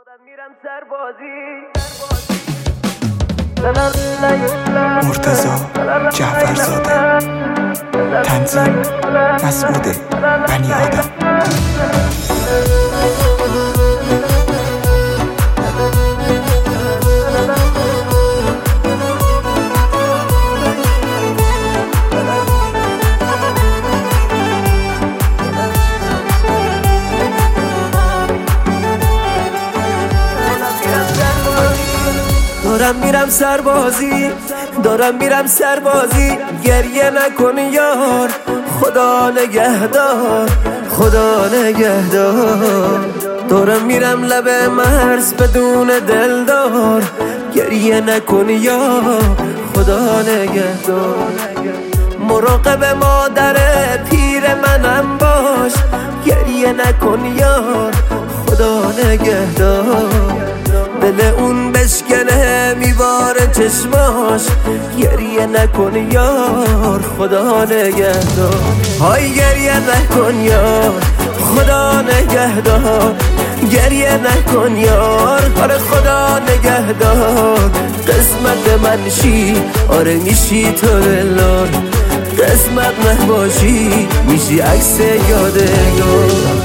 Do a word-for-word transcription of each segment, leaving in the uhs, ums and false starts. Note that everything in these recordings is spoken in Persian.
مرتضی جعفرزاده، تنظیم مسعود بنی آدم. دارم میرم سربازی، دارم میرم سربازی، گریه نکن یار، خدا نگهدار، خدا نگهدار. دارم میرم لب مرز بدون دلدار، گریه نکن یار، خدا نگهدار. مراقب مادر پیر منم باش، گریه نکن یار، خدا نگهدار. دل اون بشکنه میوار چشماش، گریه نکن یار، خدا نگهدار. های گریه نکن یار، خدا نگهدار. گریه نکن یار، آره خدا نگهدار. قسمت من شی، آره میشی تو دلار. قسمت نباشی میشی عکس یادگار.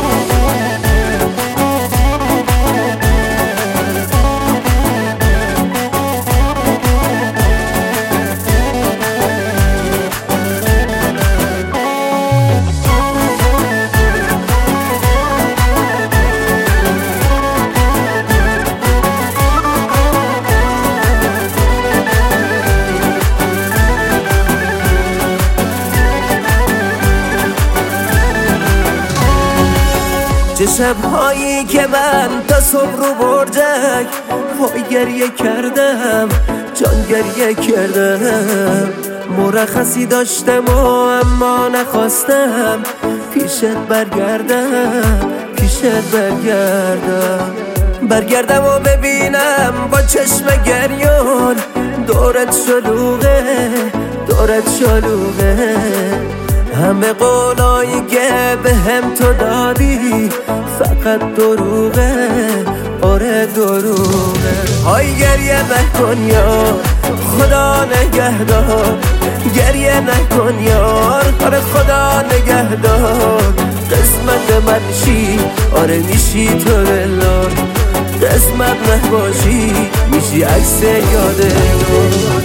چه شب‌هایی که من تا صبح رو برجک وای گریه کردم، جان گریه کردم. مرخصی داشتم و اما نخواستم پیشت برگردم، پیشت برگردم. برگردم و ببینم با چشم گریون دورت شلوغه، دورت شلوغه. همه قولایی که به هم تو دادی فقط دروغه، آره دروغه. های گریه نکن یار، خدا نگهدار. گریه نکن یار، آره خدا نگهدار. قسمت من شی، آره میشی تو دلار. قسمت نباشی میشی عکس یادگار.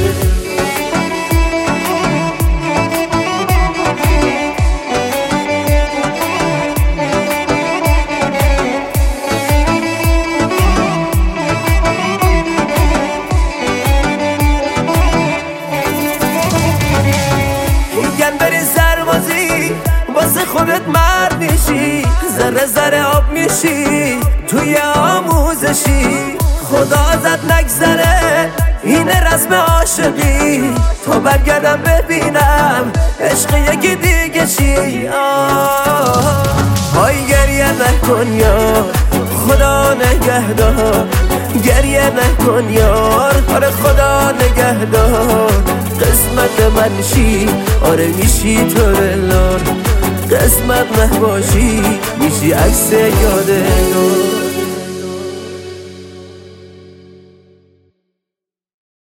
واسه خودت مرد میشی، ذره ذره آب میشی توی آموزشی. خدا ازت نگذره، اینه رسم عاشقی. تا برگردم ببینم عشق یکی دیگه شی. های گریه نکن یار، خدا نگهدار. گریه نکن یار، آره خدا نگهدار. قسمت من شی، آره میشی تو دلار. قسمت نباشی میشی عکس یادگار.